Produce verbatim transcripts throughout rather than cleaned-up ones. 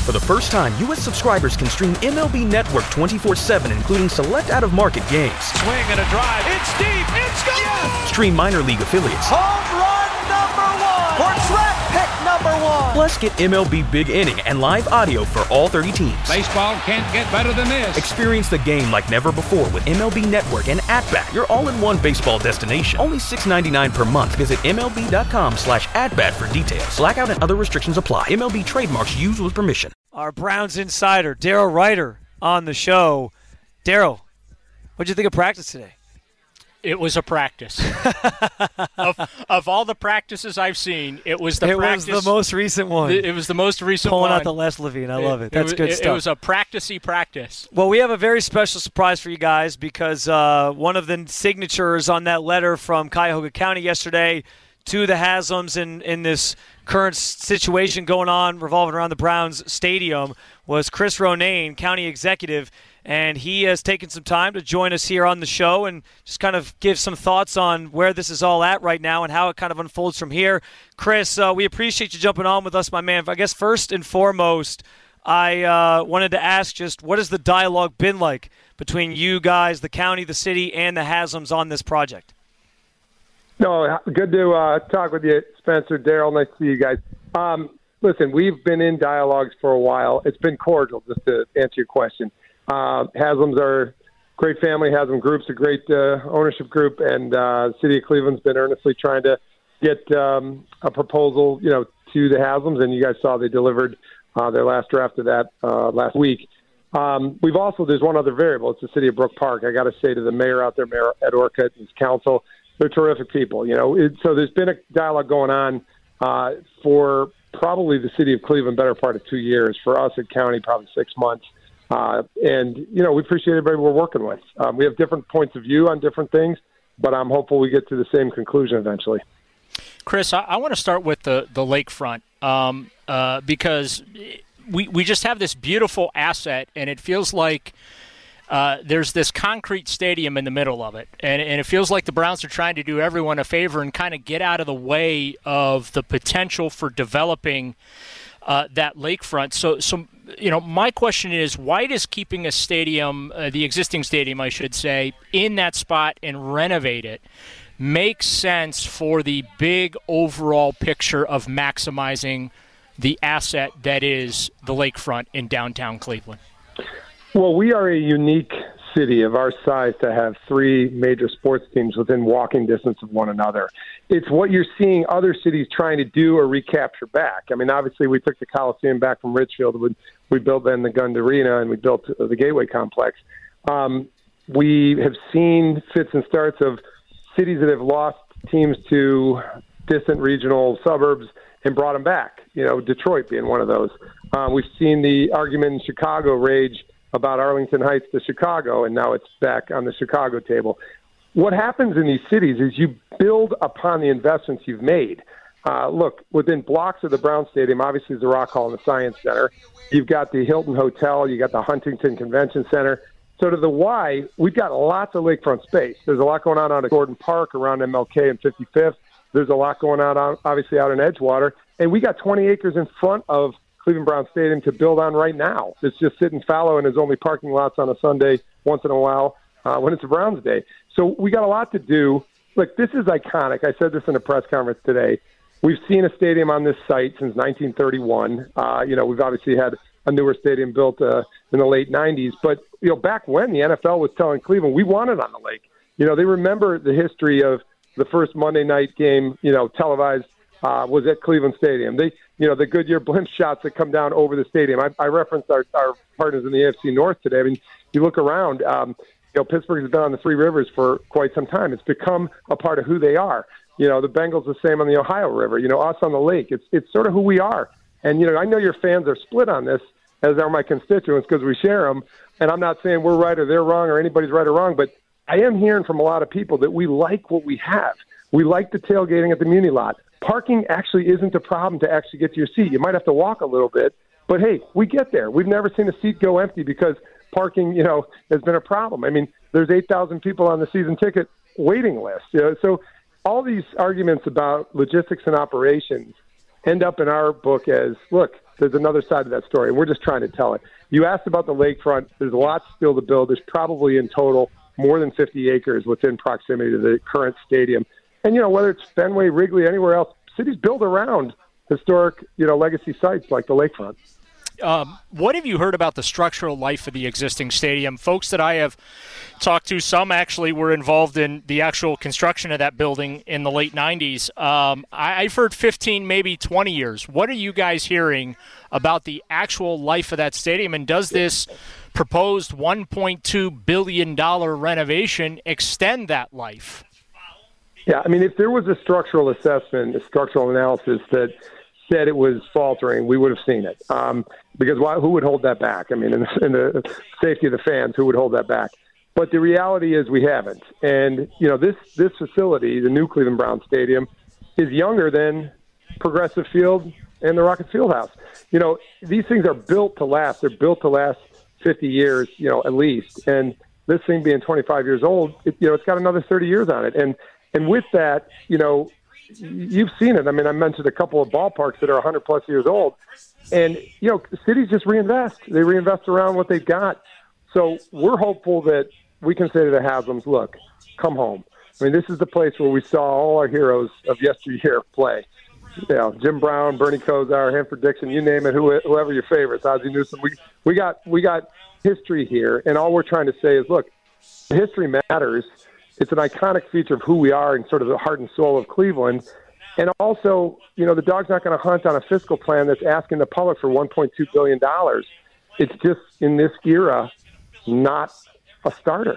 For the first time, U S subscribers can stream M L B Network twenty-four seven, including select out-of-market games. Swing and a drive. It's deep. It's gone. Yes! Stream minor league affiliates. Home run number one. For draft pick number one. Plus, get M L B Big Inning and live audio for all thirty teams. Baseball can't get better than this. Experience the game like never before with M L B Network and At-Bat, your all-in-one baseball destination. Only six dollars and ninety-nine cents per month. Visit M L B dot com slash at-bat for details. Blackout and other restrictions apply. M L B trademarks used with permission. Our Browns insider, Daryl Ryder, on the show. Daryl, what'd you think of practice today? It was a practice. of, of all the practices I've seen, it was the it practice. It was the most recent one. It was the most recent Pulling one. out the Les Levine. I love it. it. That's it, good it, stuff. It was a practicey practice. Well, we have a very special surprise for you guys because uh, one of the signatures on that letter from Cuyahoga County yesterday to the Haslams in, in this current situation going on revolving around the Browns Stadium was Chris Ronayne, county executive, and he has taken some time to join us here on the show and just kind of give some thoughts on where this is all at right now and how it kind of unfolds from here. Chris, uh, we appreciate you jumping on with us, my man. I guess first and foremost, I uh, wanted to ask just what has the dialogue been like between you guys, the county, the city, and the Haslams on this project? No, good to uh, talk with you, Spencer, Daryl. Nice to see you guys. Um, listen, we've been in dialogues for a while. It's been cordial, just to answer your question. Uh, Haslams are a great family. Haslam Group's a great uh, ownership group, and uh, the city of Cleveland's been earnestly trying to get um, a proposal, you know, to the Haslams, and you guys saw they delivered uh, their last draft of that uh, last week. Um, we've also, there's one other variable. It's the city of Brook Park. I got to say to the mayor out there, Mayor Ed Orcutt and his council, they're terrific people, you know. It, so there's been a dialogue going on uh, for probably the city of Cleveland, better part of two years. For us at county, probably six months. Uh, and, you know, we appreciate everybody we're working with. Um, we have different points of view on different things, but I'm hopeful we get to the same conclusion eventually. Chris, I, I want to start with the, the lakefront um, uh, because we, we just have this beautiful asset, and it feels like Uh, there's this concrete stadium in the middle of it, and, and it feels like the Browns are trying to do everyone a favor and kind of get out of the way of the potential for developing uh, that lakefront. So, so, you know, my question is, why does keeping a stadium, uh, the existing stadium, I should say, in that spot and renovate it make sense for the big overall picture of maximizing the asset that is the lakefront in downtown Cleveland? Well, we are a unique city of our size to have three major sports teams within walking distance of one another. It's what you're seeing other cities trying to do or recapture back. I mean, obviously, we took the Coliseum back from Richfield. We, we built then the Gund Arena, and we built the Gateway Complex. Um, we have seen fits and starts of cities that have lost teams to distant regional suburbs and brought them back, you know, Detroit being one of those. Um, we've seen the argument in Chicago rage about Arlington Heights to Chicago, and now it's back on the Chicago table. What happens in these cities is you build upon the investments you've made. Uh, look, within blocks of the Brown Stadium, obviously is the Rock Hall and the Science Center. You've got the Hilton Hotel. You got the Huntington Convention Center. So to the Y, we've got lots of lakefront space. There's a lot going on out at Gordon Park around M L K and fifty-fifth. There's a lot going on, obviously, out in Edgewater. And we got twenty acres in front of Cleveland Brown Stadium to build on right now. It's just sitting fallow, and there's only parking lots on a Sunday once in a while uh, when it's a Browns day. So we got a lot to do. Look, this is iconic. I said this in a press conference today. We've seen a stadium on this site since nineteen thirty-one. Uh, you know, we've obviously had a newer stadium built uh, in the late nineties. But, you know, back when the N F L was telling Cleveland, we want it on the lake. You know, they remember the history of the first Monday night game, you know, televised uh, was at Cleveland Stadium. They, you know, the Goodyear blimp shots that come down over the stadium. I, I referenced our, our partners in the A F C North today. I mean, you look around, um, you know, Pittsburgh has been on the Three Rivers for quite some time. It's become a part of who they are. You know, the Bengals the same on the Ohio River. You know, us on the lake. It's it's sort of who we are. And, you know, I know your fans are split on this, as are my constituents, because we share them. And I'm not saying we're right or they're wrong or anybody's right or wrong, but I am hearing from a lot of people that we like what we have. We like the tailgating at the Muni lot. Parking actually isn't a problem to actually get to your seat. You might have to walk a little bit, but hey, we get there. We've never seen a seat go empty because parking, you know, has been a problem. I mean, there's eight thousand people on the season ticket waiting list. You know, so all these arguments about logistics and operations end up in our book as, look, there's another side to that story, and we're just trying to tell it. You asked about the lakefront. There's lots still to build. There's probably in total more than fifty acres within proximity to the current stadium. And, you know, whether it's Fenway, Wrigley, anywhere else, cities build around historic, you know, legacy sites like the lakefront. Um, what have you heard about the structural life of the existing stadium? Folks that I have talked to, some actually were involved in the actual construction of that building in the late nineties. Um, I, I've heard fifteen, maybe twenty years. What are you guys hearing about the actual life of that stadium? And does this proposed one point two billion dollars renovation extend that life? Yeah, I mean, if there was a structural assessment, a structural analysis that said it was faltering, we would have seen it. Um, because why, who would hold that back? I mean, in the, in the safety of the fans, who would hold that back? But the reality is we haven't. And, you know, this, this facility, the new Cleveland Browns Stadium, is younger than Progressive Field and the Rocket Fieldhouse. You know, these things are built to last. They're built to last fifty years, you know, at least. And this thing being twenty-five years old, it, you know, it's got another thirty years on it. And, and with that, you know, you've seen it. I mean, I mentioned a couple of ballparks that are one hundred plus years old. And, you know, cities just reinvest. They reinvest around what they've got. So we're hopeful that we can say to the Haslam's, look, come home. I mean, this is the place where we saw all our heroes of yesteryear play. You know, Jim Brown, Bernie Kosar, Hanford Dixon, you name it, whoever your favorites, Ozzie Newsome. We, we, got, we got history here. And all we're trying to say is, look, history matters. It's an iconic feature of who we are and sort of the heart and soul of Cleveland. And also, you know, the dog's not going to hunt on a fiscal plan that's asking the public for one point two billion dollars. It's just, in this era, not a starter.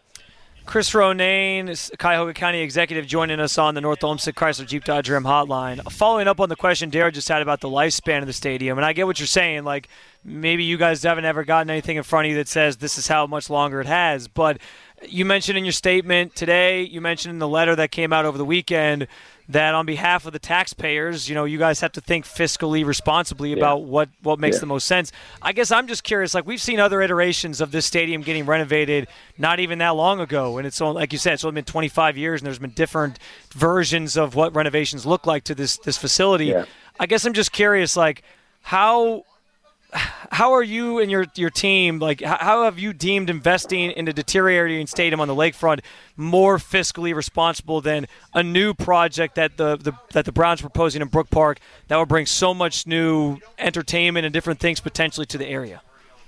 Chris Ronayne, Cuyahoga County Executive, joining us on the North Olmsted Chrysler Jeep Dodge Ram hotline. Following up on the question Darrell just had about the lifespan of the stadium, and I get what you're saying. Like, maybe you guys haven't ever gotten anything in front of you that says this is how much longer it has, but you mentioned in your statement today, you mentioned in the letter that came out over the weekend, that on behalf of the taxpayers, you know, you guys have to think fiscally responsibly about yeah. what, what makes yeah. the most sense. I guess I'm just curious, like, we've seen other iterations of this stadium getting renovated not even that long ago, and it's only, like you said, it's only been twenty-five years, and there's been different versions of what renovations look like to this, this facility. Yeah. I guess I'm just curious, like, how – how are you and your your team, like, how have you deemed investing in a deteriorating stadium on the lakefront more fiscally responsible than a new project that the, the that the Browns are proposing in Brook Park that will bring so much new entertainment and different things potentially to the area?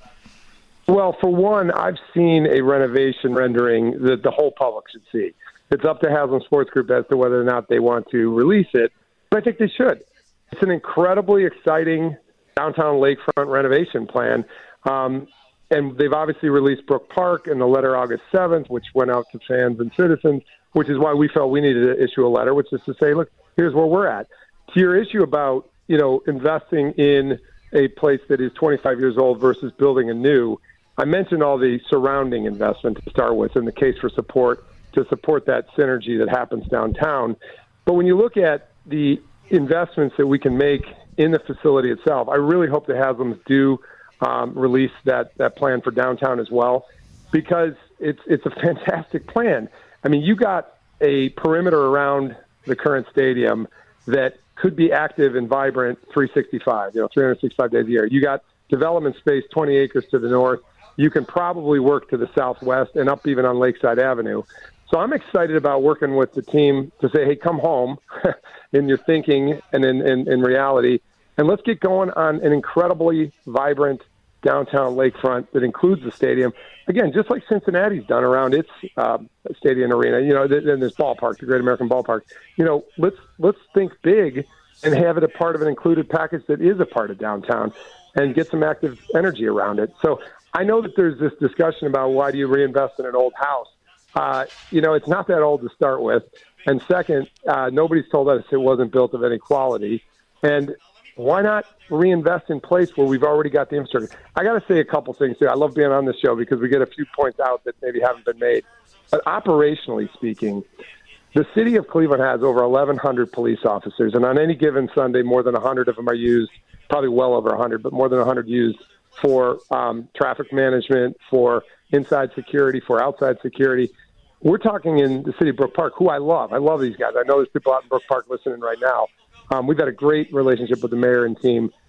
Well, for one, I've seen a renovation rendering that the whole public should see. It's up to Haslam Sports Group as to whether or not they want to release it, but I think they should. It's an incredibly exciting downtown lakefront renovation plan. Um, and they've obviously released Brook Park in the letter August seventh, which went out to fans and citizens, which is why we felt we needed to issue a letter, which is to say, look, here's where we're at. To your issue about, you know, investing in a place that is twenty-five years old versus building a new, I mentioned all the surrounding investment to start with and the case for support to support that synergy that happens downtown. But when you look at the investments that we can make in the facility itself, I really hope the Haslams do um, release that, that plan for downtown as well, because it's it's a fantastic plan. I mean, you got a perimeter around the current stadium that could be active and vibrant three sixty-five, you know, three hundred sixty-five days a year. You got development space, twenty acres to the north. You can probably work to the southwest and up even on Lakeside Avenue. So I'm excited about working with the team to say, hey, come home in your thinking and in, in, in reality, and let's get going on an incredibly vibrant downtown lakefront that includes the stadium. Again, just like Cincinnati's done around its uh, stadium arena, you know, in this ballpark, the Great American Ballpark. You know, let's let's think big and have it a part of an included package that is a part of downtown and get some active energy around it. So I know that there's this discussion about why do you reinvest in an old house? Uh, you know, it's not that old to start with. And second, uh, nobody's told us it wasn't built of any quality. And why not reinvest in place where we've already got the infrastructure? I got to say a couple things too. I love being on this show because we get a few points out that maybe haven't been made. But operationally speaking, the city of Cleveland has over eleven hundred police officers. And on any given Sunday, more than one hundred of them are used, probably well over one hundred, but more than one hundred used for um, traffic management, for inside security, for outside security. We're talking in the city of Brook Park, who I love. I love these guys. I know there's people out in Brook Park listening right now. Um, we've had a great relationship with the mayor and team.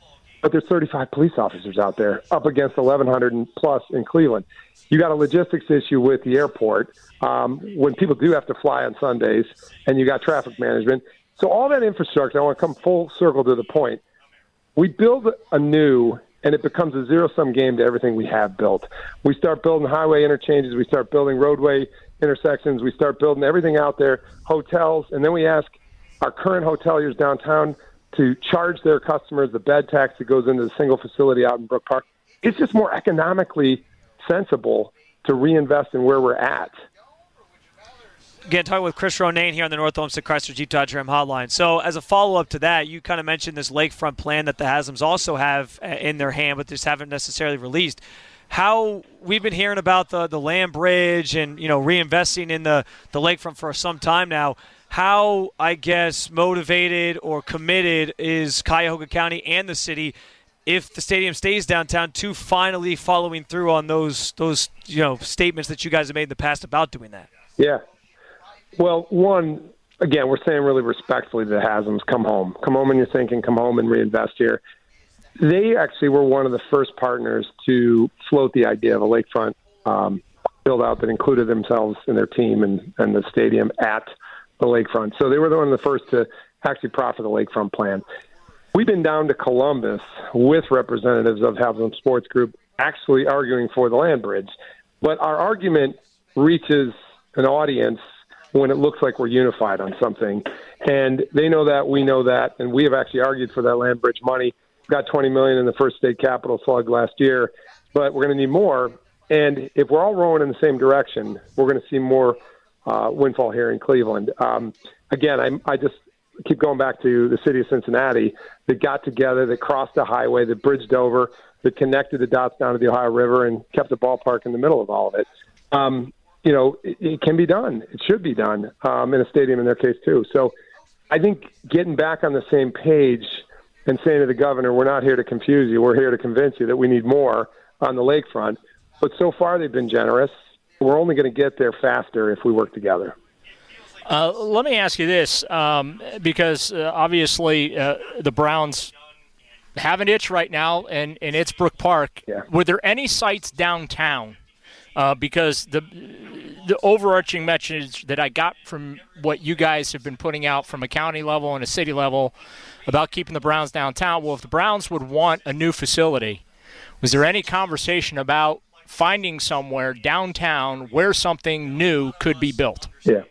but there's thirty-five police officers out there up against eleven hundred and plus in Cleveland. You got a logistics issue with the airport um, when people do have to fly on Sundays, and you got traffic management. So all that infrastructure, I want to come full circle to the point. We build anew, and it becomes a zero-sum game to everything we have built. We start building highway interchanges. We start building roadway intersections. We start building everything out there, hotels, and then we ask our current hoteliers downtown to charge their customers the bed tax that goes into the single facility out in Brook Park. It's just more economically sensible to reinvest in where we're at. Again, talking with Chris Ronayne here on the North Olmsted Chrysler Jeep Dodge Ram hotline. So as a follow-up to that, you kind of mentioned this lakefront plan that the Haslam's also have in their hand, but just haven't necessarily released. How we've been hearing about the, the land bridge and, you know, reinvesting in the, the lakefront for some time now. How, I guess, motivated or committed is Cuyahoga County and the city, if the stadium stays downtown, to finally following through on those those you know statements that you guys have made in the past about doing that? Yeah. Well, one, again, we're saying really respectfully to the Haslam's, come home. Come home when you're thinking, come home and reinvest here. They actually were one of the first partners to float the idea of a lakefront um, build-out that included themselves and their team and, and the stadium at the lakefront. So they were one of the first to actually proffer the lakefront plan. We've been down to Columbus with representatives of Haslam Sports Group actually arguing for the land bridge. But our argument reaches an audience when it looks like we're unified on something. And they know that, we know that, and we have actually argued for that land bridge money. We got twenty million dollars in the first state capital slug last year, but we're going to need more. And if we're all rowing in the same direction, we're going to see more uh, windfall here in Cleveland. Um, again, I, I just keep going back to the city of Cincinnati that got together, that crossed the highway, that bridged over, that connected the dots down to the Ohio River and kept the ballpark in the middle of all of it. Um, you know, it, it can be done. It should be done um, in a stadium in their case too. So I think getting back on the same page and saying to the governor, we're not here to confuse you. We're here to convince you that we need more on the lakefront. But so far they've been generous. We're only going to get there faster if we work together. Uh, let me ask you this, um, because uh, obviously uh, the Browns have an itch right now, and, and it's Brook Park. Yeah. Were there any sites downtown? Uh, because the the overarching message that I got from what you guys have been putting out from a county level and a city level about keeping the Browns downtown, well, if the Browns would want a new facility, was there any conversation about finding somewhere downtown where something new could be built? Yeah.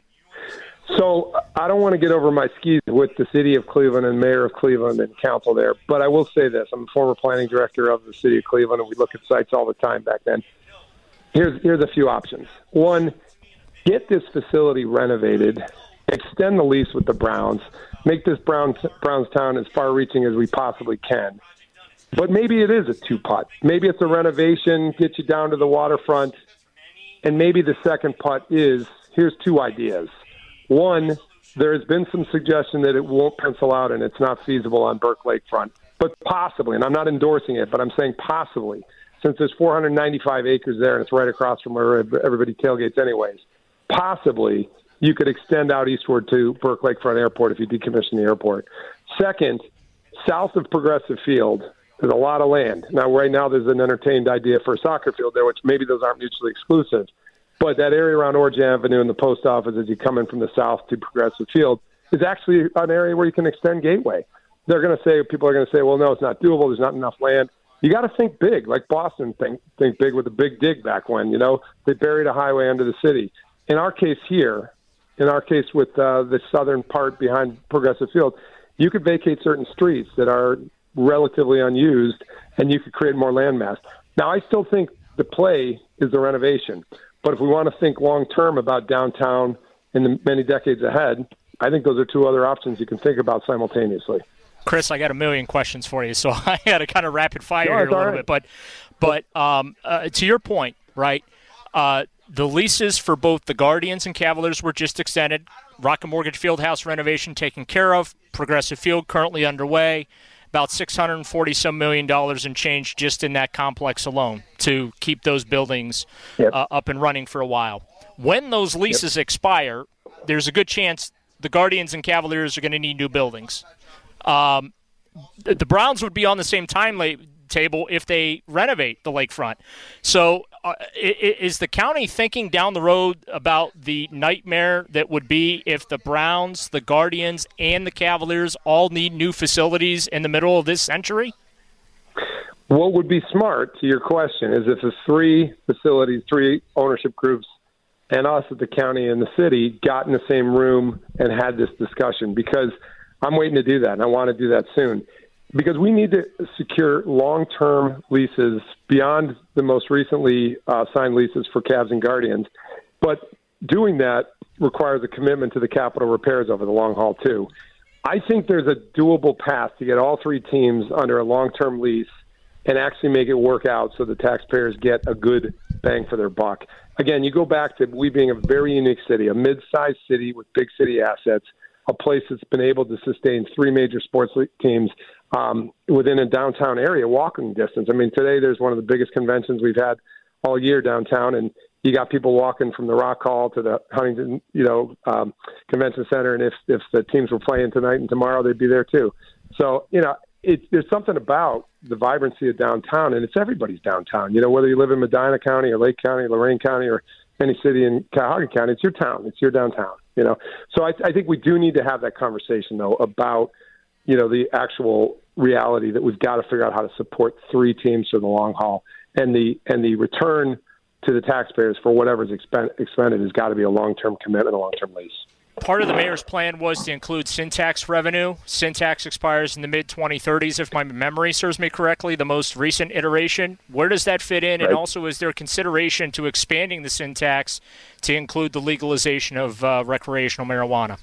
So I don't want to get over my skis with the city of Cleveland and mayor of Cleveland and council there, but I will say this. I'm a former planning director of the city of Cleveland, and we look at sites all the time back then. Here's, here's a few options. One, get this facility renovated, extend the lease with the Browns, make this Browns, Brownstown as far-reaching as we possibly can. But maybe it is a two-putt. Maybe it's a renovation, get you down to the waterfront, and maybe the second putt is, here's two ideas. One, there has been some suggestion that it won't pencil out and it's not feasible on Burke Lakefront, but possibly, and I'm not endorsing it, but I'm saying possibly, since there's four hundred ninety-five acres there and it's right across from where everybody tailgates anyways, possibly you could extend out eastward to Burke Lakefront Airport if you decommission the airport. Second, south of Progressive Field, there's a lot of land. Now, right now there's an entertained idea for a soccer field there, which maybe those aren't mutually exclusive. But that area around Orange Avenue and the post office as you come in from the south to Progressive Field is actually an area where you can extend Gateway. They're going to say, people are going to say, well, no, it's not doable. There's not enough land. You got to think big, like Boston think think big with the big dig back when, you know, they buried a highway under the city. In our case here, in our case with uh, the southern part behind Progressive Field, you could vacate certain streets that are relatively unused, and you could create more land mass. Now, I still think the play is the renovation. But if we want to think long-term about downtown in the many decades ahead, I think those are two other options you can think about simultaneously. Chris, I got a million questions for you, so I got to kind of rapid fire no, here a little right. bit. But, but um, uh, to your point, right, uh, the leases for both the Guardians and Cavaliers were just extended. Rocket Mortgage Fieldhouse renovation taken care of. Progressive Field currently underway. About six hundred forty some million dollars in change just in that complex alone to keep those buildings yep. uh, up and running for a while. When those leases yep. expire, there's a good chance the Guardians and Cavaliers are going to need new buildings. Um, the Browns would be on the same timetable if they renovate the lakefront. So uh, is the county thinking down the road about the nightmare that would be if the Browns, the Guardians, and the Cavaliers all need new facilities in the middle of this century? What would be smart, to your question, is if the three facilities, three ownership groups, and us at the county and the city got in the same room and had this discussion, because I'm waiting to do that, and I want to do that soon. Because we need to secure long-term leases beyond the most recently uh, signed leases for Cavs and Guardians. But doing that requires a commitment to the capital repairs over the long haul, too. I think there's a doable path to get all three teams under a long-term lease and actually make it work out so the taxpayers get a good bang for their buck. Again, you go back to we being a very unique city, a mid-sized city with big city assets, a place that's been able to sustain three major sports league teams um, within a downtown area, walking distance. I mean, today there's one of the biggest conventions we've had all year downtown, and you got people walking from the Rock Hall to the Huntington, you know, um, Convention Center, and if if the teams were playing tonight and tomorrow, they'd be there too. So, you know, it, there's something about the vibrancy of downtown, and it's everybody's downtown. You know, whether you live in Medina County or Lake County, Lorain County, or any city in Cuyahoga County, it's your town. It's your downtown, you know. So I, I think we do need to have that conversation, though, about, you know, the actual reality that we've got to figure out how to support three teams for the long haul, and the and the return to the taxpayers for whatever's expend, expended has got to be a long-term commitment, a long-term lease. Part of the mayor's plan was to include sin tax revenue. Sin tax expires in the mid twenty thirties, if my memory serves me correctly, the most recent iteration. Where does that fit in? Right. And also, is there consideration to expanding the sin tax to include the legalization of uh, recreational marijuana?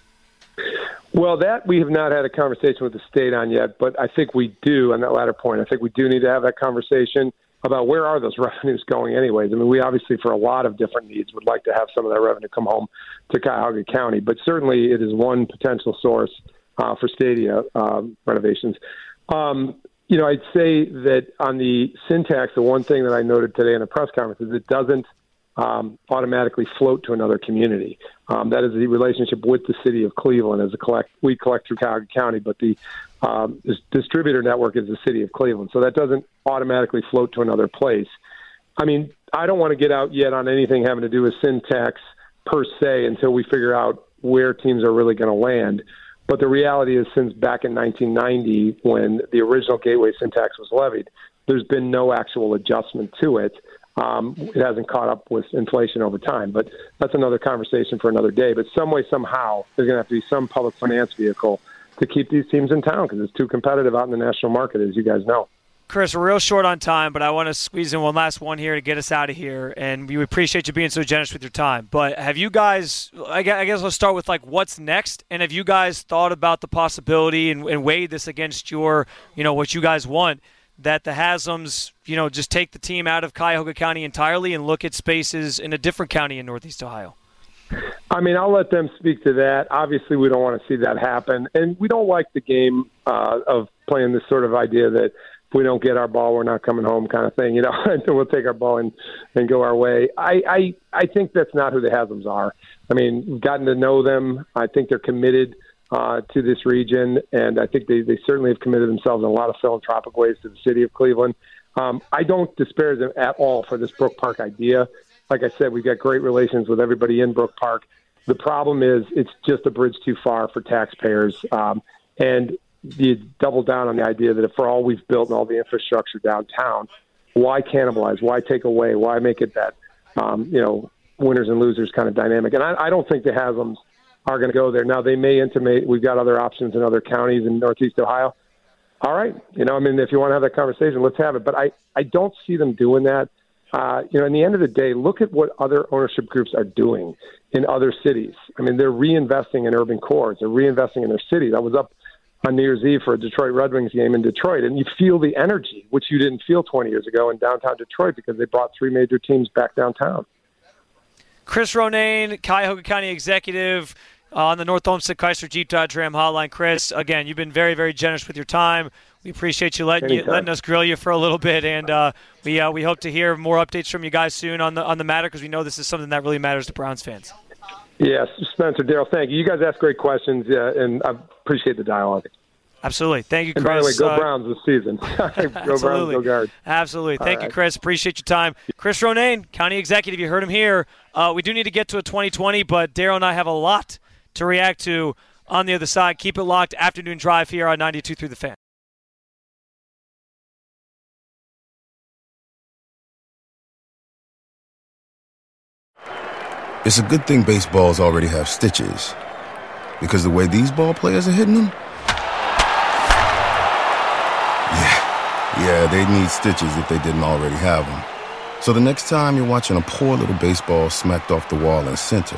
Well, that we have not had a conversation with the state on yet, but I think we do on that latter point. I think we do need to have that conversation about where are those revenues going anyways. I mean, we obviously, for a lot of different needs, would like to have some of that revenue come home to Cuyahoga County, but certainly it is one potential source uh, for stadia um, renovations. Um, you know, I'd say that on the sin tax, the one thing that I noted today in the press conference is it doesn't um, automatically float to another community. Um, that is the relationship with the city of Cleveland as a collect. We collect through Cuyahoga County, but the um, this distributor network is the city of Cleveland. So that doesn't automatically float to another place. I mean, I don't want to get out yet on anything having to do with sin tax per se until we figure out where teams are really going to land. But the reality is, since back in nineteen ninety, when the original gateway sin tax was levied, there's been no actual adjustment to it. Um, it hasn't caught up with inflation over time, but that's another conversation for another day. But some way, somehow, there's going to have to be some public finance vehicle to keep these teams in town because it's too competitive out in the national market, as you guys know. Chris, we're real short on time, but I want to squeeze in one last one here to get us out of here, and we appreciate you being so generous with your time. But have you guys, I guess let's start with, like, what's next, and have you guys thought about the possibility and, and weighed this against your, you know, what you guys want, that the Haslam's, you know, just take the team out of Cuyahoga County entirely and look at spaces in a different county in Northeast Ohio? I mean, I'll let them speak to that. Obviously, we don't want to see that happen. And we don't like the game uh, of playing this sort of idea that if we don't get our ball, we're not coming home kind of thing, you know, and we'll take our ball and, and go our way. I, I, I think that's not who the Haslams are. I mean, we've gotten to know them. I think they're committed uh, to this region, and I think they, they certainly have committed themselves in a lot of philanthropic ways to the city of Cleveland. Um, I don't disparage them at all for this Brook Park idea. Like I said, we've got great relations with everybody in Brook Park. The problem is it's just a bridge too far for taxpayers. Um, and you double down on the idea that if for all we've built and all the infrastructure downtown, why cannibalize? Why take away? Why make it that, um, you know, winners and losers kind of dynamic? And I, I don't think the Haslams are going to go there. Now, they may intimate we've got other options in other counties in Northeast Ohio. All right. You know, I mean, if you want to have that conversation, let's have it. But I, I don't see them doing that. Uh, you know, in the end of the day, look at what other ownership groups are doing in other cities. I mean, they're reinvesting in urban cores. They're reinvesting in their cities. I was up on New Year's Eve for a Detroit Red Wings game in Detroit, and you feel the energy, which you didn't feel twenty years ago in downtown Detroit because they brought three major teams back downtown. Chris Ronayne, Cuyahoga County Executive, uh, on the North Olmsted Chrysler Jeep Dodge Ram Hotline. Chris, again, you've been very, very generous with your time. We appreciate you letting, you, letting us grill you for a little bit, and uh, we uh, we hope to hear more updates from you guys soon on the on the matter because we know this is something that really matters to Browns fans. Yes, Spencer, Daryl, thank you. You guys ask great questions, uh, and I appreciate the dialogue. Absolutely. Thank you, Chris. And by the way, go uh, Browns this season. Go Browns, go Guards. Absolutely. Thank All you, right. Chris. Appreciate your time. Chris Ronayne, County Executive. You heard him here. Uh, we do need to get to a twenty twenty, but Daryl and I have a lot to react to on the other side. Keep it locked. Afternoon Drive here on ninety-two through the Fan. It's a good thing baseballs already have stitches, because the way these ball players are hitting them, yeah, yeah, they'd need stitches if they didn't already have them. So the next time you're watching a poor little baseball smacked off the wall in center,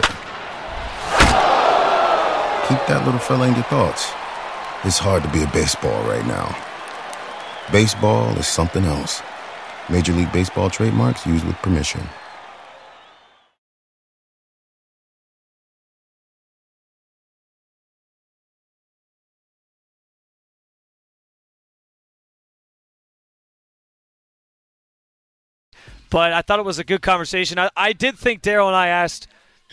keep that little fella in your thoughts. It's hard to be a baseball right now. Baseball is something else. Major League Baseball trademarks used with permission. But I thought it was a good conversation. I, I did think Daryl and I asked,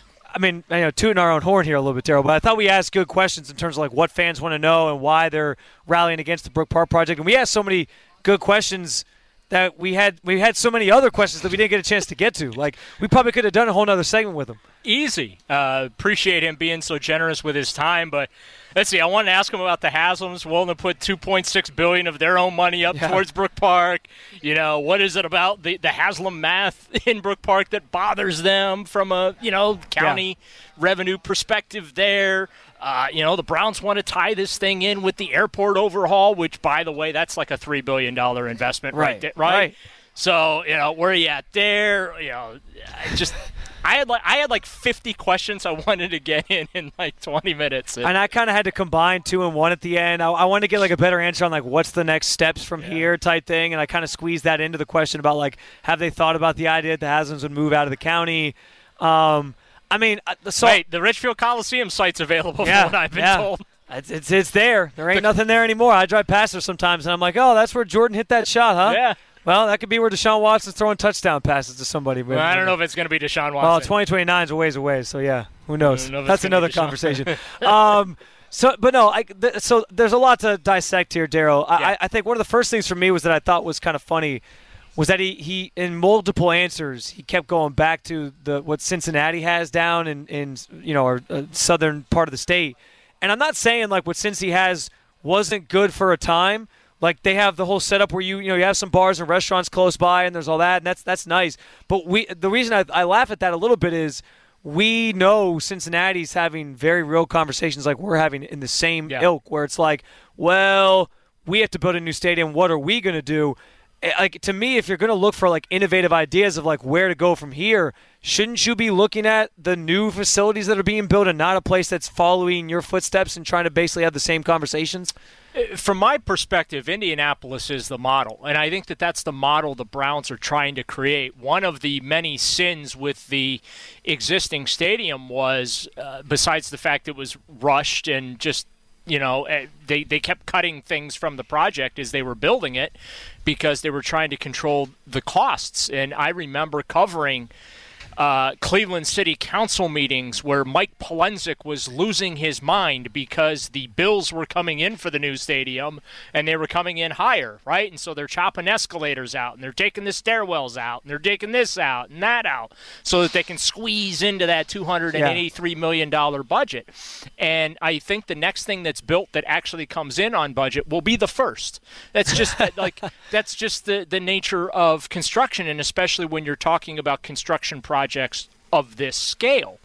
I mean, you know, tooting our own horn here a little bit, Daryl, but I thought we asked good questions in terms of like what fans want to know and why they're rallying against the Brook Park project. And we asked so many good questions that we had we had so many other questions that we didn't get a chance to get to. Like, we probably could have done a whole other segment with him. Easy. Uh, appreciate him being so generous with his time, but let's see. I wanted to ask him about the Haslam's willing to put two point six billion dollars of their own money up Yeah. towards Brook Park. You know, what is it about the, the Haslam math in Brook Park that bothers them from a, you know, county Yeah. revenue perspective there? Uh, you know, the Browns want to tie this thing in with the airport overhaul, which, by the way, that's like a three billion dollars investment right, Right. there, right? Right. So, you know, where are you at there? You know, I just I had like I had like fifty questions I wanted to get in in like twenty minutes. And I kind of had to combine two and one at the end. I, I wanted to get like a better answer on like what's the next steps from Yeah. here type thing, and I kind of squeezed that into the question about like have they thought about the idea that the Haslam's would move out of the county. Um, I mean, uh, so Wait, the Richfield Coliseum site's available yeah, from what I've been yeah. told. It's, it's it's there. There ain't nothing there anymore. I drive past there sometimes, and I'm like, oh, that's where Jordan hit that shot, huh? Yeah. Well, that could be where Deshaun Watson's throwing touchdown passes to somebody. Well, I don't know if it's going to be Deshaun Watson. Well, twenty twenty-nine is a ways away, so yeah, who knows? I don't know if it's That's gonna be another Deshaun. conversation. um, so, but no, I, th- so there's a lot to dissect here, Daryl. I, Yeah. I, I think one of the first things for me was that I thought was kind of funny was that he, he in multiple answers he kept going back to the what Cincinnati has down in, in you know our uh, southern part of the state, and I'm not saying like what Cincy has wasn't good for a time. Like they have the whole setup where you you know you have some bars and restaurants close by and there's all that and that's that's nice. But we the reason I, I laugh at that a little bit is we know Cincinnati's having very real conversations like we're having in the same Yeah. ilk where it's like, well, we have to build a new stadium. What are we going to do? Eh, Like to me, if you're going to look for like innovative ideas of like where to go from here, shouldn't you be looking at the new facilities that are being built and not a place that's following your footsteps and trying to basically have the same conversations? From my perspective, Indianapolis is the model, and I think that that's the model the Browns are trying to create. One of the many sins with the existing stadium was, uh, besides the fact it was rushed and just, you know, eh, they, they kept cutting things from the project as they were building it because they were trying to control the costs. And I remember covering Uh, Cleveland City Council meetings where Mike Polensek was losing his mind because the bills were coming in for the new stadium and they were coming in higher, right? And so they're chopping escalators out and they're taking the stairwells out and they're taking this out and that out so that they can squeeze into that two hundred eighty-three million dollars budget. And I think the next thing that's built that actually comes in on budget will be the first. That's just like that's just the, the nature of construction, and especially when you're talking about construction projects of this scale.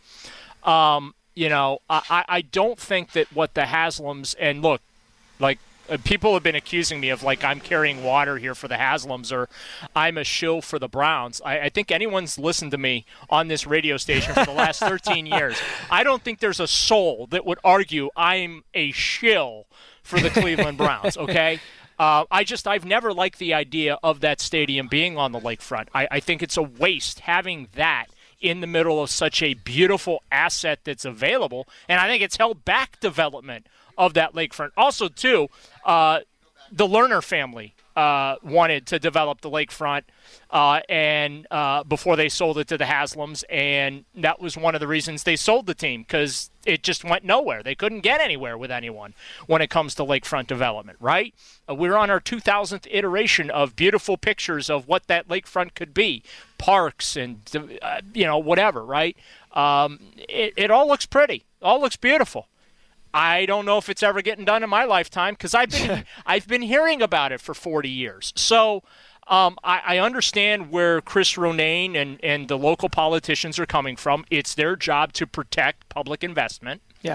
Um, you know, I, I don't think that what the Haslams, and look, like uh, people have been accusing me of like I'm carrying water here for the Haslams or I'm a shill for the Browns. I, I think anyone's listened to me on this radio station for the last thirteen years. I don't think there's a soul that would argue I'm a shill for the Cleveland Browns, okay? Uh, I just, I've never liked the idea of that stadium being on the lakefront. I, I think it's a waste having that in the middle of such a beautiful asset that's available, and I think it's held back development of that lakefront. Also, too, uh, the Lerner family uh, wanted to develop the lakefront, uh, and uh, before they sold it to the Haslams, and that was one of the reasons they sold the team, because it just went nowhere. They couldn't get anywhere with anyone when it comes to lakefront development, right? Uh, we're on our two thousandth iteration of beautiful pictures of what that lakefront could be, parks and, uh, you know, whatever, right? Um, it, it all looks pretty. All looks beautiful. I don't know if it's ever getting done in my lifetime, because I've been I've been hearing about it for forty years. So um, I, I understand where Chris Ronayne and, and the local politicians are coming from. It's their job to protect public investment. Yeah.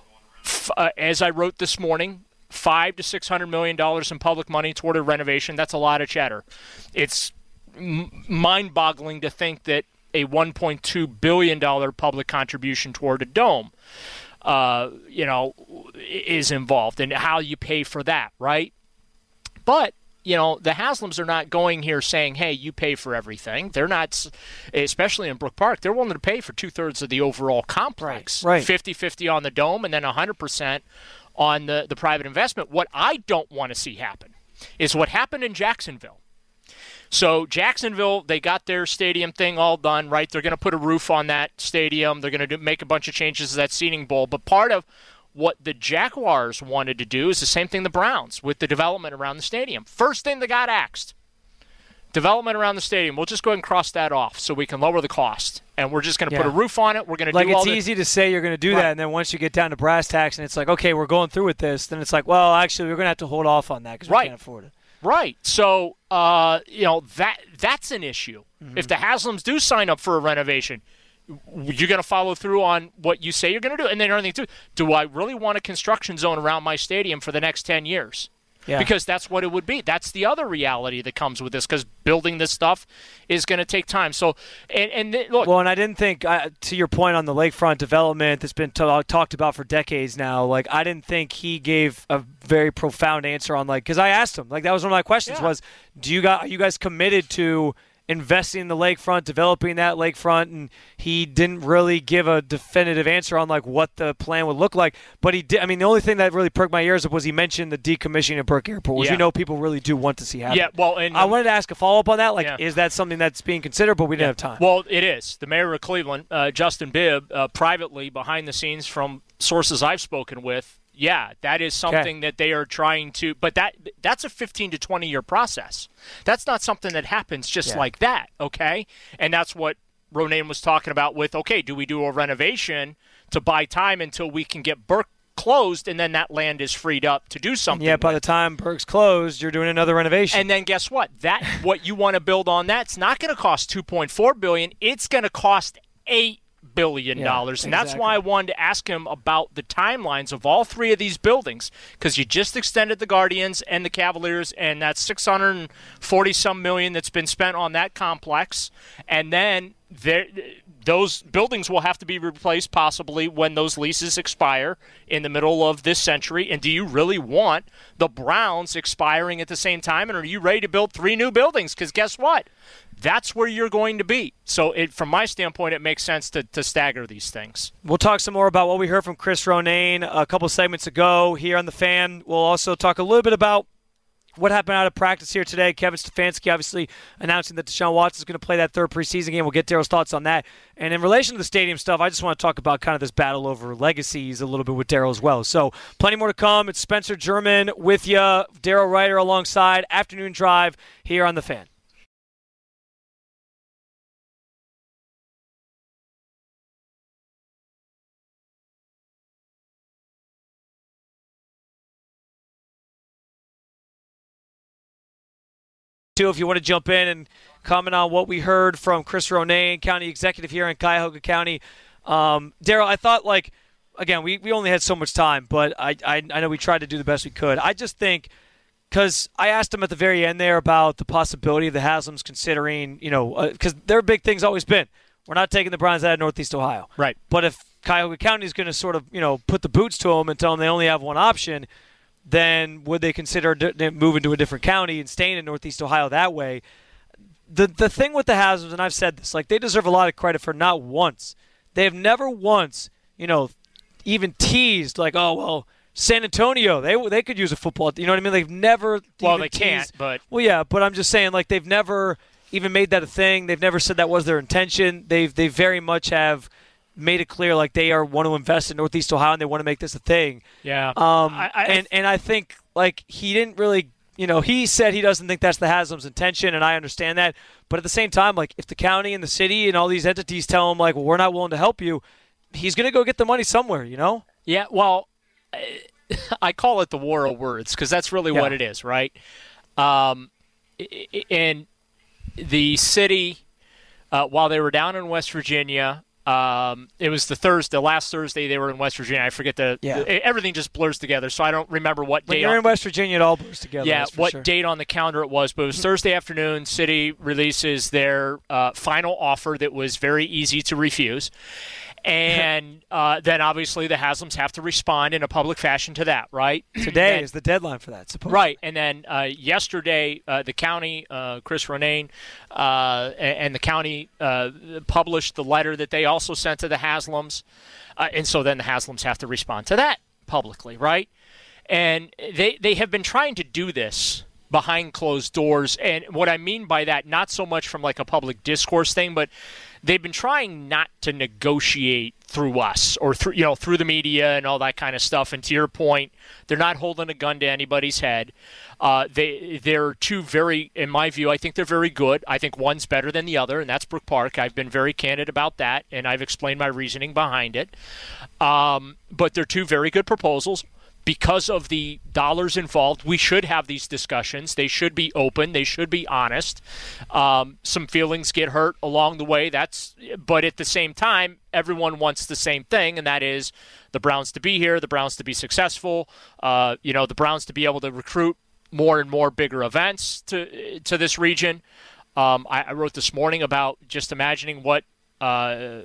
F- uh, as I wrote this morning, five to six hundred million dollars in public money toward a renovation. That's a lot of cheddar. It's m- mind-boggling to think that a one point two billion dollars public contribution toward a dome Uh, you know, is involved, and how you pay for that, right? But, you know, the Haslams are not going here saying, hey, you pay for everything. They're not, especially in Brook Park, they're willing to pay for two-thirds of the overall complex. Right. fifty-fifty on the dome, and then one hundred percent on the, the private investment. What I don't want to see happen is what happened in Jacksonville. So Jacksonville, they got their stadium thing all done, right? They're going to put a roof on that stadium. They're going to make a bunch of changes to that seating bowl. But part of what the Jaguars wanted to do is the same thing the Browns with the development around the stadium. First thing they got axed, development around the stadium. We'll just go ahead and cross that off so we can lower the cost. And we're just going to yeah. put a roof on it. We're going to like do all it's the- easy to say you're going to do right. that, and then once you get down to brass tacks and it's like, okay, we're going through with this, then it's like, well, actually, we're going to have to hold off on that because we right. can't afford it. Right. So, uh, you know, that that's an issue. Mm-hmm. If the Haslams do sign up for a renovation, you're going to follow through on what you say you're going to do. And then another thing, too, do I really want a construction zone around my stadium for the next ten years? Yeah. Because that's what it would be. That's the other reality that comes with this, because building this stuff is going to take time. So, and, and th- look. Well, and I didn't think, uh, to your point on the lakefront development that's been t- talked about for decades now, like, I didn't think he gave a very profound answer on, like, because I asked him, like, that was one of my questions Yeah. was, do you guys, are you guys committed to investing in the lakefront, developing that lakefront? And he didn't really give a definitive answer on like what the plan would look like. But he did. I mean, the only thing that really perked my ears up was he mentioned the decommissioning of Burke Airport, which yeah. we know people really do want to see happen. Yeah, well, and I wanted to ask a follow up on that. Like, yeah. is that something that's being considered? But we didn't yeah. have time. Well, it is. The mayor of Cleveland, uh, Justin Bibb, uh, privately behind the scenes from sources I've spoken with. Yeah, that is something okay. that they are trying to, but that that's a fifteen to twenty year process. That's not something that happens just yeah. like that, okay? And that's what Ronayne was talking about with, okay, do we do a renovation to buy time until we can get Burke closed, and then that land is freed up to do something. Yeah, by with. the time Burke's closed, you're doing another renovation. And then guess what? That what you want to build on that's not going to cost two point four billion dollars. It's going to cost eight billion dollars. Yeah, and that's exactly. why I wanted to ask him about the timelines of all three of these buildings, because you just extended the Guardians and the Cavaliers, and that's six hundred forty some million that's been spent on that complex. And then there, those buildings will have to be replaced possibly when those leases expire in the middle of this century. And do you really want the Browns expiring at the same time? And are you ready to build three new buildings? Because guess what? That's where you're going to be. So it, from my standpoint, it makes sense to, to stagger these things. We'll talk some more about what we heard from Chris Ronayne a couple segments ago here on The Fan. We'll also talk a little bit about what happened out of practice here today. Kevin Stefanski obviously announcing that Deshaun Watson is going to play that third preseason game. We'll get Daryl's thoughts on that. And in relation to the stadium stuff, I just want to talk about kind of this battle over legacies a little bit with Daryl as well. So plenty more to come. It's Spencer German with you, Daryl Ryder alongside. Afternoon Drive here on The Fan. Too, if you want to jump in and comment on what we heard from Chris Ronayne, county executive here in Cuyahoga County. Um, Daryl, I thought, like, again, we, we only had so much time, but I, I I know we tried to do the best we could. I just think, because I asked him at the very end there about the possibility of the Haslams considering, you know, because uh, their big thing's always been, we're not taking the Browns out of Northeast Ohio. Right. But if Cuyahoga County is going to sort of, you know, put the boots to them and tell them they only have one option, then would they consider d- moving to a different county and staying in Northeast Ohio that way? The the thing with the Haslams, and I've said this, like, they deserve a lot of credit for not once. They have never once, you know, even teased like, oh, well, San Antonio, they they could use a football. You know what I mean? They've never. Well, even they teased, can't, but. Well, yeah, but I'm just saying, like, they've never even made that a thing. They've never said that was their intention. They've they very much have made it clear, like, they are want to invest in Northeast Ohio and they want to make this a thing. Yeah. Um. I, I, and and I think like he didn't really. You know, he said he doesn't think that's the Haslam's intention, and I understand that. But at the same time, like, if the county and the city and all these entities tell him, like, well, we're not willing to help you, he's going to go get the money somewhere, you know? Yeah, well, I call it the war of words because that's really yeah. what it is, right? Um, and the city, uh, while they were down in West Virginia, Um, it was the Thursday, the last Thursday they were in West Virginia. I forget the, yeah. the everything just blurs together, so I don't remember what when date. You're on, in West Virginia, it all blurs together. Yeah, what sure. date on the calendar it was, but it was Thursday afternoon. City releases their uh, final offer that was very easy to refuse, and uh, then obviously the Haslams have to respond in a public fashion to that, right? Today and, is the deadline for that, supposedly. Right, and then uh, yesterday uh, the county, uh, Chris Ronayne, uh, and, and the county uh, published the letter that they also sent to the Haslams, uh, and so then the Haslams have to respond to that publicly, right? And they they have been trying to do this behind closed doors, and what I mean by that, not so much from like a public discourse thing, but they've been trying not to negotiate through us or through you know through the media and all that kind of stuff. And to your point, they're not holding a gun to anybody's head. Uh, they they're two very, in my view, I think they're very good. I think one's better than the other, and that's Brook Park. I've been very candid about that, and I've explained my reasoning behind it. Um, but they're two very good proposals. Because of the dollars involved, we should have these discussions. They should be open. They should be honest. Um, some feelings get hurt along the way. That's, but at the same time, everyone wants the same thing, and that is the Browns to be here, the Browns to be successful. Uh, you know, the Browns to be able to recruit more and more bigger events to to this region. Um, I, I wrote this morning about just imagining what. Uh,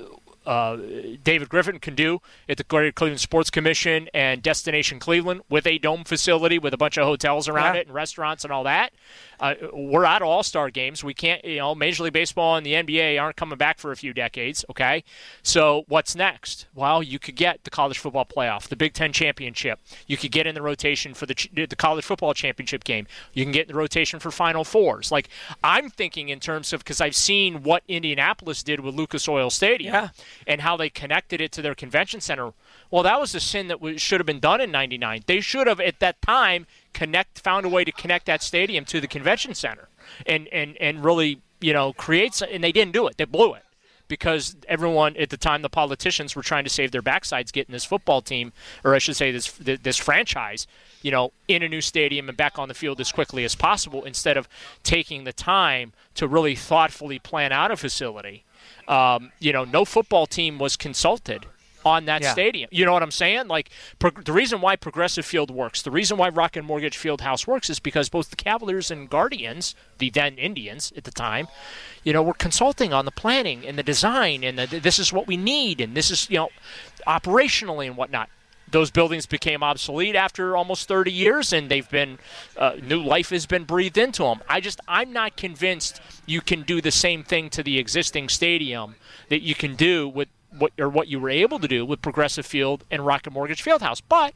Uh, David Griffin can do at the Greater Cleveland Sports Commission and Destination Cleveland with a dome facility with a bunch of hotels around yeah. it and restaurants and all that. Uh, we're out of All-Star games. We can't, you know, Major League Baseball and the N B A aren't coming back for a few decades, okay? So what's next? Well, you could get the college football playoff, the Big Ten championship. You could get in the rotation for the the college football championship game. You can get in the rotation for Final Fours. Like, I'm thinking in terms of, because I've seen what Indianapolis did with Lucas Oil Stadium. Yeah. And how they connected it to their convention center. Well, that was a sin that was, should have been done in ninety-nine. They should have, at that time, connect found a way to connect that stadium to the convention center and, and, and really, you know, create – and they didn't do it. They blew it because everyone at the time, the politicians, were trying to save their backsides getting this football team, or I should say this this franchise, you know, in a new stadium and back on the field as quickly as possible instead of taking the time to really thoughtfully plan out a facility. Um, you know, no football team was consulted on that yeah. stadium. You know what I'm saying? Like, pro- the reason why Progressive Field works, the reason why Rocket Mortgage Fieldhouse works is because both the Cavaliers and Guardians, the then Indians at the time, you know, were consulting on the planning and the design and the, this is what we need and this is, you know, operationally and whatnot. Those buildings became obsolete after almost thirty years, and they've been uh, new life has been breathed into them. I just I'm not convinced you can do the same thing to the existing stadium that you can do with what or what you were able to do with Progressive Field and Rocket Mortgage Fieldhouse. But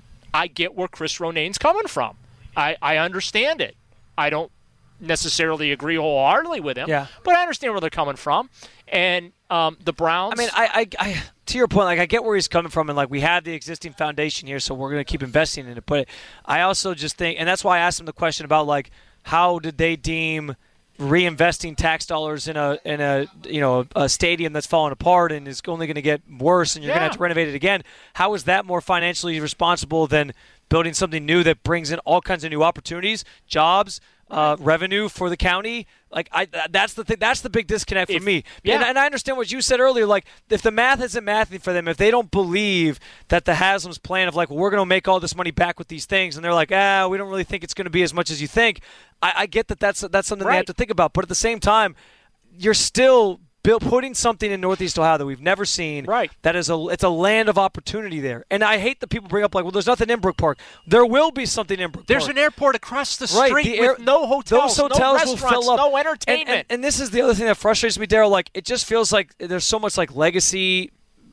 I get where Chris Ronayne's coming from. I, I understand it. I don't necessarily agree wholeheartedly with him, yeah. but I understand where they're coming from. And um, the Browns. I mean, I, I, I, to your point, like I get where he's coming from, and like we have the existing foundation here, so we're going to keep investing in it. But I also just think, and that's why I asked him the question about like how did they deem reinvesting tax dollars in a in a you know a stadium that's falling apart and is only going to get worse, and you're yeah. going to have to renovate it again. How is that more financially responsible than building something new that brings in all kinds of new opportunities, jobs? Uh, revenue for the county, like I, that's the thing. That's the big disconnect for if, me. Yeah. And, and I understand what you said earlier. Like, if the math isn't mathing for them, if they don't believe that the Haslam's plan of like, well, we're going to make all this money back with these things, and they're like, ah, we don't really think it's going to be as much as you think. I, I get that. That's that's something right. they have to think about. But at the same time, you're still build, putting something in Northeast Ohio that we've never seen. Right. That is a it's a land of opportunity there. And I hate that people bring up like, well, there's nothing in Brook Park. There will be something in Brook There's Park. an airport across the Right, street the air- with no hotels, those hotels no will restaurants, fill up. no And, entertainment. and, and this is the other thing that frustrates me, Daryl. Like, it just feels like there's so much like legacy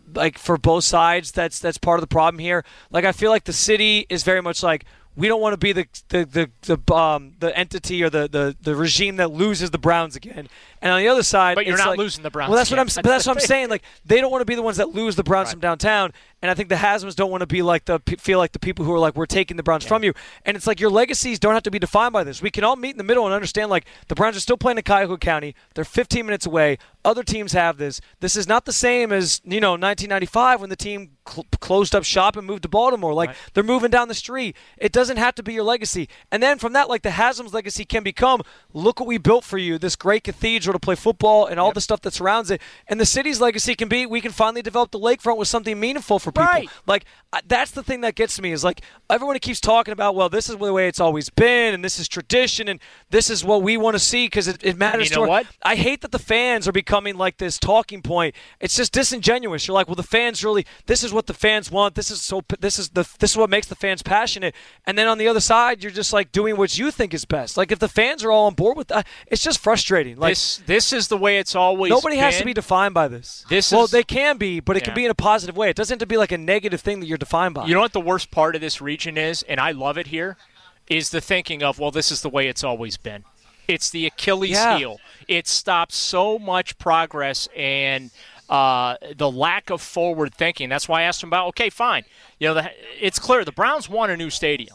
like for both sides, that's that's part of the problem here. Like I feel like the city is very much like, we don't want to be the the the the, um, the entity or the, the, the regime that loses the Browns again. And on the other side, but you're it's not like, losing the Browns. Well, that's again. what I'm. But that's what I'm saying. Like they don't want to be the ones that lose the Browns right. from downtown. And I think the Haslam's don't want to be like the feel like the people who are like, we're taking the Browns yeah. from you. And it's like your legacies don't have to be defined by this. We can all meet in the middle and understand like the Browns are still playing in Cuyahoga County. They're fifteen minutes away. Other teams have this. This is not the same as, you know, nineteen ninety-five when the team cl- closed up shop and moved to Baltimore. Like right. they're moving down the street. It doesn't have to be your legacy. And then from that, like the Haslam's legacy can become, look what we built for you, this great cathedral to play football and all yep. the stuff that surrounds it. And the city's legacy can be, we can finally develop the lakefront with something meaningful for people. Right. Like that's the thing that gets to me is like everyone keeps talking about, well, this is the way it's always been and this is tradition and this is what we want to see because it, it matters you know to what? I hate that the fans are becoming like this talking point. It's just disingenuous. You're like, well, the fans really, this is what the fans want. This is so, this is the, this is what makes the fans passionate. And then on the other side, you're just like doing what you think is best. Like if the fans are all on board with that, it's just frustrating. Like this, this is the way it's always nobody been. has to be defined by this. This well, is, they can be, but it yeah. can be in a positive way. It doesn't have to be like a negative thing that you're defined by. You know what the worst part of this region is, and I love it here, is the thinking of, well, this is the way it's always been. It's the Achilles yeah. heel. It stops so much progress and uh, the lack of forward thinking. That's why I asked him about, okay, fine. You know, the, it's clear the Browns want a new stadium.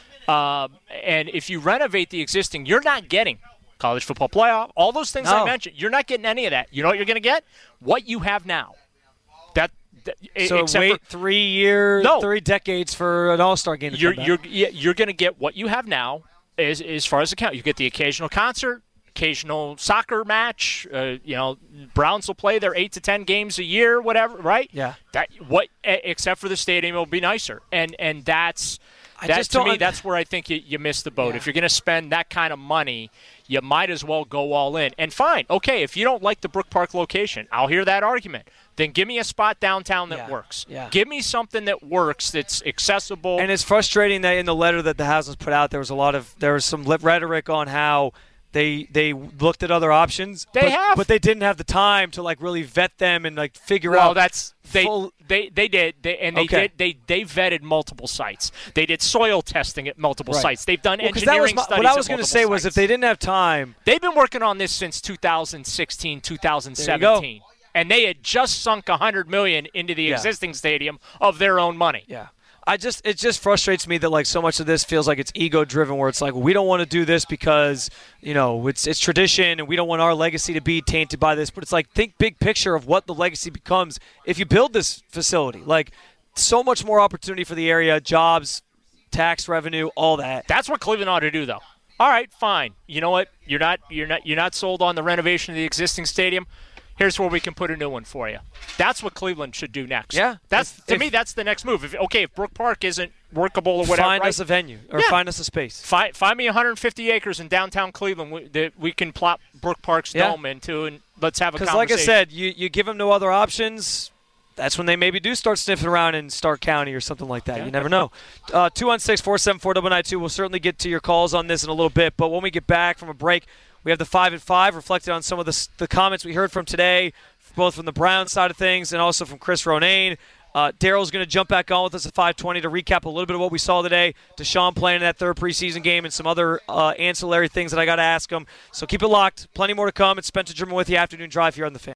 Uh, and if you renovate the existing, you're not getting college football playoff, all those things no. I mentioned. You're not getting any of that. You know what you're going to get? What you have now. That, that So wait for, three years, no. three decades for an All-Star game to you're, come you're, back. You're, you're going to get what you have now as, as far as the count. You get the occasional concert, occasional soccer match. Uh, you know, Browns will play their eight to ten games a year, whatever, right? Yeah. That what except for the stadium, it'll be nicer, and and that's I that just to don't me. un- That's where I think you, you miss the boat. Yeah. If you're going to spend that kind of money, you might as well go all in. And fine, okay, if you don't like the Brook Park location, I'll hear that argument. Then give me a spot downtown that Yeah. works. Yeah. Give me something that works, that's accessible. And it's frustrating that in the letter that the Haslam's put out, there was a lot of there was some rhetoric on how they they looked at other options. They but, have, but they didn't have the time to like really vet them and like figure well, out. that's they full, they they did, they, and they Okay. did they they vetted multiple sites. They did soil testing at multiple Right. sites. They've done well, 'cause engineering that was my, studies. What I was going to say was sites. if they didn't have time, They've been working on this since two thousand sixteen, two thousand seventeen. And they had just sunk one hundred million dollars into the Yeah. existing stadium of their own money. yeah. I just it just frustrates me that like so much of this feels like it's ego driven, where it's like we don't want to do this because you know it's it's tradition and we don't want our legacy to be tainted by this. But it's like think big picture of what the legacy becomes if you build this facility. Like so much more opportunity for the area, jobs, tax revenue, all that. That's what Cleveland ought to do, though. All right, fine. You know what? You're not you're not you're not sold on the renovation of the existing stadium. Here's where we can put a new one for you. That's what Cleveland should do next. Yeah. That's if, to if, me. That's the next move. If, okay, if Brook Park isn't workable or whatever, find right? us a venue or Yeah. find us a space. Find, find me one hundred fifty acres in downtown Cleveland we, that we can plop Brook Park's Yeah. dome into, and let's have a Because conversation. like I said, you you give them no other options. That's when they maybe do start sniffing around in Stark County or something like that. Yeah. You never know. Uh, two one six, four seven four, nine nine two. We'll certainly get to your calls on this in a little bit. But when we get back from a break, we have the five and five reflected on some of the, the comments we heard from today, both from the Browns side of things and also from Chris Ronayne. Uh, Daryl's going to jump back on with us at five twenty to recap a little bit of what we saw today. Deshaun playing in that third preseason game and some other uh, ancillary things that I got to ask him. So keep it locked. Plenty more to come. It's Spencer German with you. Afternoon Drive here on The Fan.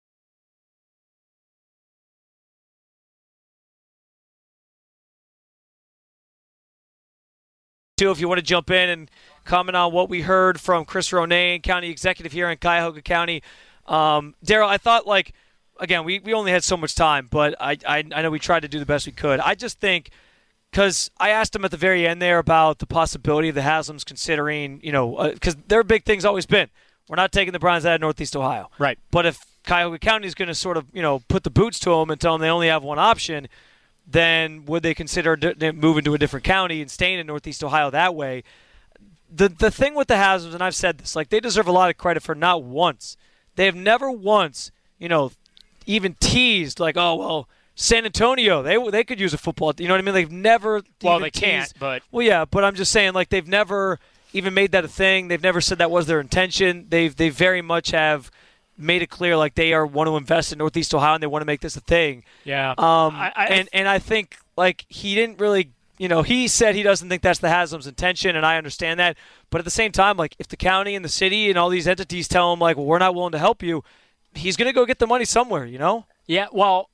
If you want to jump in and comment on what we heard from Chris Ronayne, county executive here in Cuyahoga County. Um, Daryl, I thought, like, again, we, we only had so much time, but I, I I know we tried to do the best we could. I just think, because I asked him at the very end there about the possibility of the Haslams considering, you know, because uh, their big thing's always been, we're not taking the Browns out of Northeast Ohio. Right. But if Cuyahoga County is going to sort of, you know, put the boots to them and tell them they only have one option, then would they consider d- moving to a different county and staying in Northeast Ohio that way? The the thing with the Haslams, and I've said this, like they deserve a lot of credit for not once. They have never once, you know, even teased like, oh, well, San Antonio, they they could use a football. You know what I mean? They've never Well, even they teased. can't, but. Well, yeah, but I'm just saying, like, they've never even made that a thing. They've never said that was their intention. They've they very much have made it clear like they are want to invest in Northeast Ohio and they want to make this a thing. Yeah. Um, I, I, and and I think like he didn't really, you know, he said he doesn't think that's the Haslam's intention, and I understand that. But at the same time, like if the county and the city and all these entities tell him like, well, we're not willing to help you, he's going to go get the money somewhere, you know? Yeah. Well,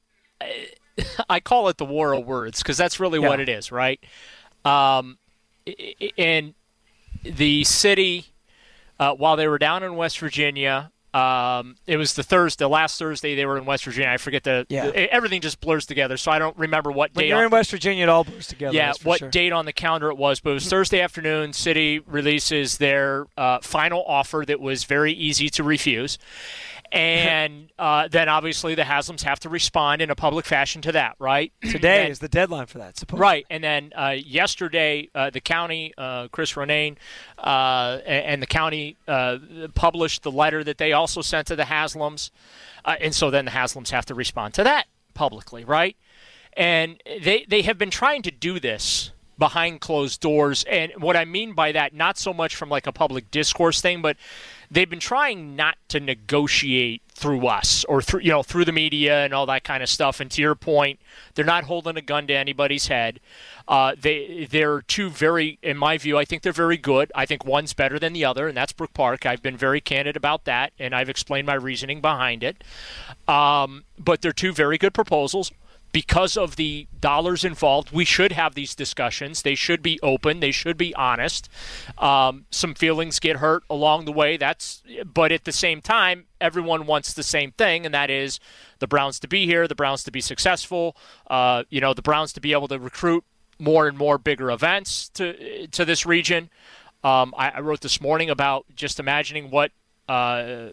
I call it the war of words because that's really yeah. what it is, right? Um, and the city, uh, while they were down in West Virginia. Um, it was the Thursday, the last Thursday they were in West Virginia. I forget the, yeah. the everything just blurs together, so I don't remember what when date. You're on, in West Virginia, it all blurs together. Yeah, what sure. date on the calendar it was, but it was Thursday afternoon. City releases their uh, final offer that was very easy to refuse. And uh, then obviously the Haslams have to respond in a public fashion to that, right? Today then, is the deadline for that, supposedly. Right. And then uh, yesterday, uh, the county, uh, Chris Ronayne, uh, and the county uh, published the letter that they also sent to the Haslams. Uh, and so then the Haslams have to respond to that publicly, right? And they, they have been trying to do this behind closed doors. And what I mean by that, not so much from like a public discourse thing, but they've been trying not to negotiate through us or through, you know, through the media and all that kind of stuff. And to your point, they're not holding a gun to anybody's head. Uh, they, they're two very, in my view, I think they're very good. I think one's better than the other, and that's Brook Park. I've been very candid about that, and I've explained my reasoning behind it. Um, but they're two very good proposals. Because of the dollars involved, we should have these discussions. They should be open. They should be honest. Um, some feelings get hurt along the way. That's, but at the same time, everyone wants the same thing, and that is the Browns to be here, the Browns to be successful. Uh, you know, the Browns to be able to recruit more and more bigger events to to this region. Um, I, I wrote this morning about just imagining what. Uh,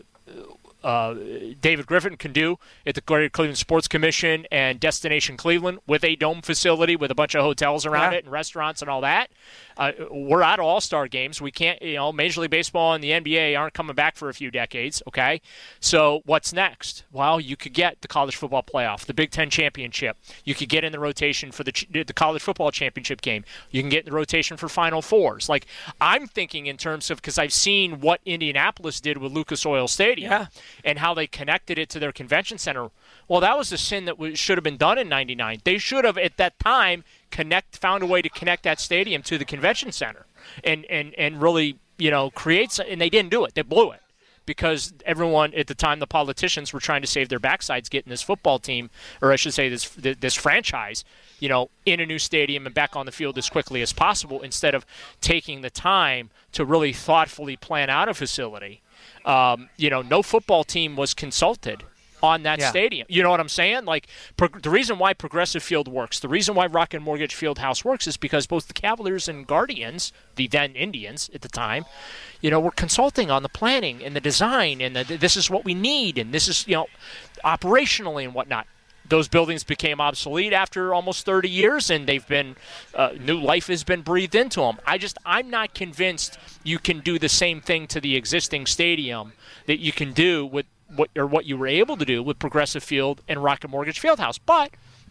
Uh, David Griffin can do at the Greater Cleveland Sports Commission and Destination Cleveland with a dome facility with a bunch of hotels around yeah. it and restaurants and all that. Uh, we're out of all-star games. We can't, you know, Major League Baseball and the N B A aren't coming back for a few decades, okay? So what's next? Well, you could get the college football playoff, the Big Ten championship. You could get in the rotation for the the college football championship game. You can get in the rotation for Final Fours. Like, I'm thinking in terms of, because I've seen what Indianapolis did with Lucas Oil Stadium. Yeah. And how they connected it to their convention center. Well, that was a sin that was, should have been done in ninety-nine. They should have, at that time, connect found a way to connect that stadium to the convention center and, and, and really, you know, create – and they didn't do it. They blew it because everyone at the time, the politicians, were trying to save their backsides getting this football team, or I should say this this franchise, you know, in a new stadium and back on the field as quickly as possible instead of taking the time to really thoughtfully plan out a facility. Um, you know, no football team was consulted on that yeah. stadium. You know what I'm saying? Like, pro- the reason why Progressive Field works, the reason why Rocket Mortgage Fieldhouse works is because both the Cavaliers and Guardians, the then Indians at the time, you know, were consulting on the planning and the design and the, this is what we need and this is, you know, operationally and whatnot. Those buildings became obsolete after almost thirty years, and they've been uh, new life has been breathed into them. I just I'm not convinced you can do the same thing to the existing stadium that you can do with what or what you were able to do with Progressive Field and Rocket Mortgage Fieldhouse. But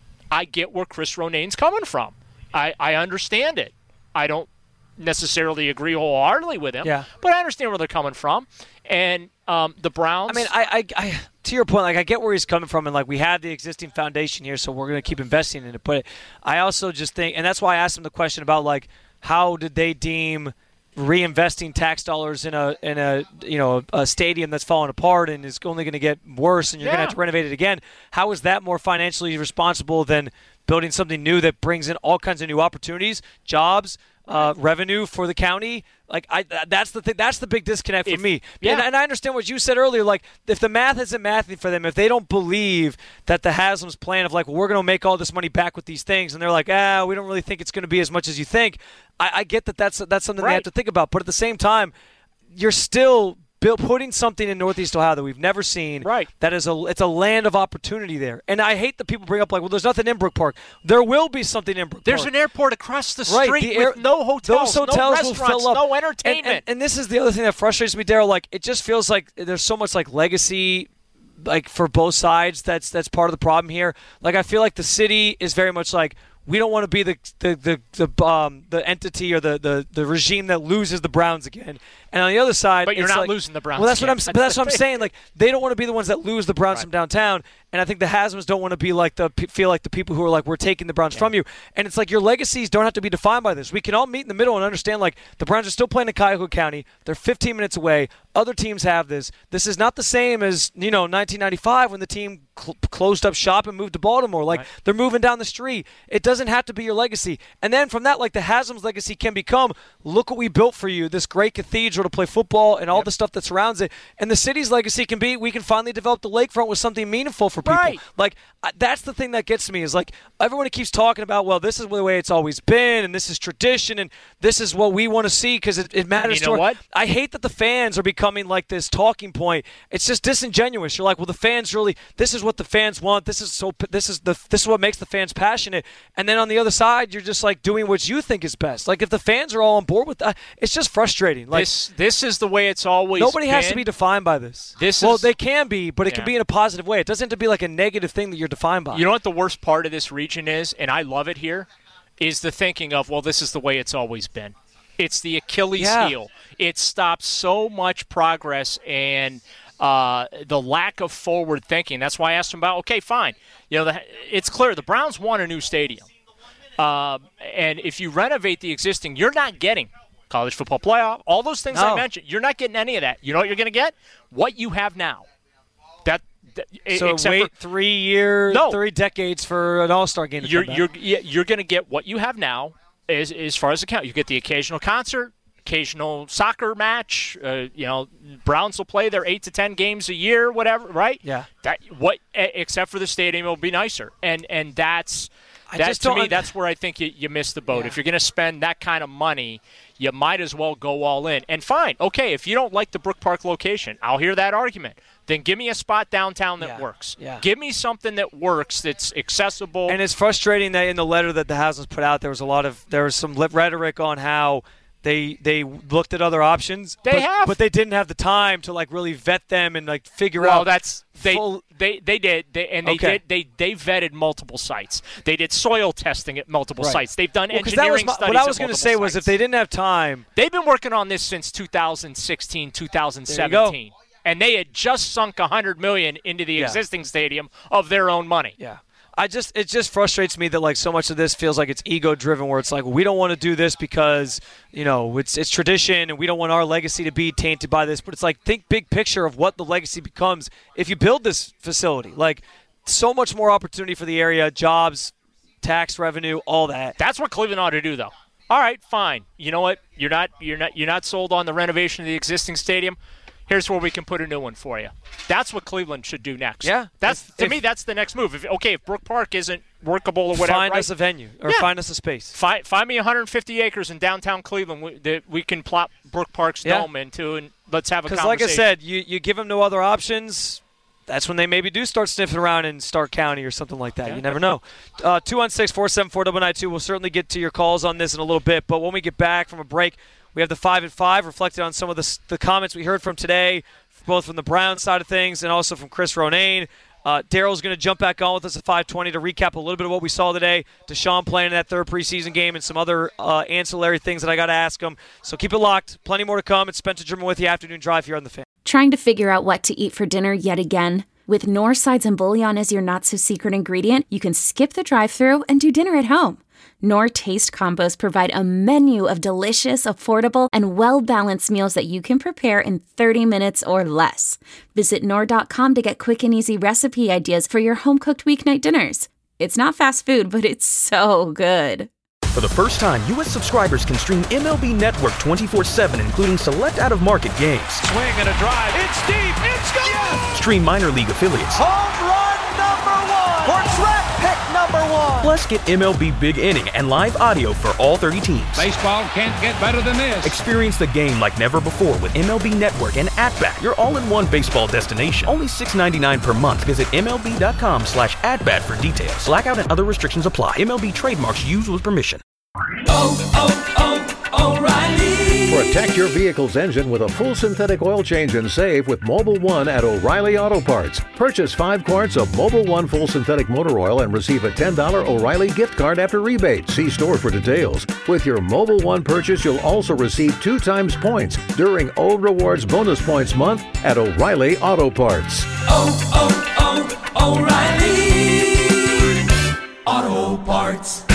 I get where Chris Ronayne's coming from. I, I understand it. I don't necessarily agree wholeheartedly with him, yeah. but I understand where they're coming from. And um, the Browns. I mean, I, I, I, to your point, like I get where he's coming from, and like we have the existing foundation here, so we're going to keep investing in it. But I also just think, and that's why I asked him the question about like how did they deem reinvesting tax dollars in a in a you know a stadium that's falling apart and is only going to get worse, and you're yeah. going to have to renovate it again. How is that more financially responsible than building something new that brings in all kinds of new opportunities, jobs, uh, revenue for the county? Like I, that's the thing. That's the big disconnect for if, me. Yeah. And, and I understand what you said earlier. Like, if the math isn't mathing for them, if they don't believe that the Haslam's plan of like, well, we're going to make all this money back with these things, and they're like, ah, we don't really think it's going to be as much as you think. I, I get that. That's that's something right. they have to think about. But at the same time, you're still build, putting something in Northeast Ohio that we've never seen. Right. That is a it's a land of opportunity there. And I hate that people bring up like, well, there's nothing in Brook Park. There will be something in Brook There's Park. an airport across the Right, street the air- with no hotels, those hotels no will restaurants, fill up. no And- entertainment. And, and this is the other thing that frustrates me, Daryl. Like, it just feels like there's so much like legacy, like for both sides. That's that's part of the problem here. Like, I feel like the city is very much like, we don't want to be the the the the, um, the entity or the, the, the regime that loses the Browns again. And on the other side, but you're it's not like, losing the Browns. Well, that's again. what I'm. But that's what I'm saying. Like they don't want to be the ones that lose the Browns right. from downtown. And I think the Hasms don't want to be like the feel like the people who are like we're taking the Browns yeah. from you. And it's like your legacies don't have to be defined by this. We can all meet in the middle and understand like the Browns are still playing in Cuyahoga County. They're fifteen minutes away. Other teams have this. This is not the same as you know nineteen ninety-five when the team cl- closed up shop and moved to Baltimore. Like right. they're moving down the street. It doesn't have to be your legacy. And then from that, like the Hasms legacy can become, look what we built for you. This great cathedral to play football and all yep. the stuff that surrounds it. And the city's legacy can be, we can finally develop the lakefront with something meaningful for people. Right. Like that's the thing that gets to me is like everyone keeps talking about, well, this is the way it's always been, and this is tradition, and this is what we want to see because it, it matters. You know to what? I hate that the fans are becoming like this talking point. It's just disingenuous. You're like, well, the fans really, this is what the fans want. This is so. This is the. This is what makes the fans passionate. And then on the other side, you're just like doing what you think is best. Like if the fans are all on board with that, it's just frustrating. Like this, this is the way it's always. Nobody been. has to be defined by this. This well, is, they can be, but it yeah. can be in a positive way. It doesn't have to be like a negative thing that you're defined by. You know what the worst part of this region is, and I love it here, is the thinking of, well, this is the way it's always been. It's the Achilles yeah. heel. It stops so much progress and uh, the lack of forward thinking. That's why I asked him about, okay, fine. You know, the, it's clear the Browns want a new stadium. Uh, and if you renovate the existing, you're not getting college football playoff, all those things no. I mentioned. You're not getting any of that. You know what you're going to get? What you have now. That, that So wait for, three years, no. three decades for an All-Star game to you're, come you're, back. You're, you're going to get what you have now as, as far as the count. You get the occasional concert, occasional soccer match. Uh, you know, Browns will play their eight to ten games a year, whatever, right? Yeah. That what except for the stadium, it'll be nicer, and and that's I that just to don't, me. That's where I think you, you miss the boat. Yeah. If you're going to spend that kind of money, you might as well go all in. And fine, okay, if you don't like the Brook Park location, I'll hear that argument. Then give me a spot downtown that yeah. works. Yeah. Give me something that works, that's accessible. And it's frustrating that in the letter that the Hasms put out, there was a lot of there was some rhetoric on how they they looked at other options. They but, have, but they didn't have the time to like really vet them and like figure well, out. Well, that's they, full... they they did, they, and they okay. did they they vetted multiple sites. They did soil testing at multiple right. sites. They've done well, engineering that was my, studies. What I was going to say sites. was if they didn't have time, they've been working on this since two thousand sixteen, two thousand seventeen. And they had just sunk one hundred million dollars into the yeah. existing stadium of their own money. Yeah. I just it just frustrates me that like so much of this feels like it's ego driven where it's like we don't want to do this because, you know, it's it's tradition and we don't want our legacy to be tainted by this, but it's like think big picture of what the legacy becomes if you build this facility. Like so much more opportunity for the area, jobs, tax revenue, all that. That's what Cleveland ought to do though. All right, fine. You know what? You're not you're not you're not sold on the renovation of the existing stadium. Here's where we can put a new one for you. That's what Cleveland should do next. Yeah. That's if, to if, me, that's the next move. If, okay, if Brook Park isn't workable or whatever, find right? us a venue or yeah. find us a space. Find, find me one hundred fifty acres in downtown Cleveland we, that we can plop Brook Park's yeah. dome into, and let's have a conversation. Because, like I said, you you give them no other options. That's when they maybe do start sniffing around in Stark County or something like that. Yeah. You never know. Uh, two one six, four seven four, nine nine two. We'll certainly get to your calls on this in a little bit. But when we get back from a break, we have the five and five reflected on some of the, the comments we heard from today, both from the Browns side of things and also from Chris Ronayne. Uh, Daryl's going to jump back on with us at five twenty to recap a little bit of what we saw today. Deshaun playing in that third preseason game and some other uh, ancillary things that I got to ask him. So keep it locked. Plenty more to come. It's Spencer German with the Afternoon Drive here on The Fan. Trying to figure out what to eat for dinner yet again? With Knorr sides and bouillon as your not-so-secret ingredient, you can skip the drive-thru and do dinner at home. Knorr Taste Combos provide a menu of delicious, affordable, and well-balanced meals that you can prepare in thirty minutes or less. Visit Knorr dot com to get quick and easy recipe ideas for your home-cooked weeknight dinners. It's not fast food, but it's so good. For the first time, U S subscribers can stream M L B Network twenty-four seven, including select out-of-market games. Swing and a drive. It's deep. It's gone. Yes! Stream minor league affiliates. Home run number one. For draft pick number one. Plus, get M L B Big Inning and live audio for all thirty teams. Baseball can't get better than this. Experience the game like never before with M L B Network and At-Bat, your all-in-one baseball destination. Only six dollars and ninety-nine cents per month. Visit MLB.com slash at-bat for details. Blackout and other restrictions apply. M L B trademarks used with permission. Oh, oh, oh, O'Reilly. For a Protect your vehicle's engine with a full synthetic oil change and save with Mobil one at O'Reilly Auto Parts. Purchase five quarts of Mobil one full synthetic motor oil and receive a ten dollars O'Reilly gift card after rebate. See store for details. With your Mobil one purchase, you'll also receive two times points during O Rewards Bonus Points Month at O'Reilly Auto Parts. Oh, oh, oh, O'Reilly Auto Parts.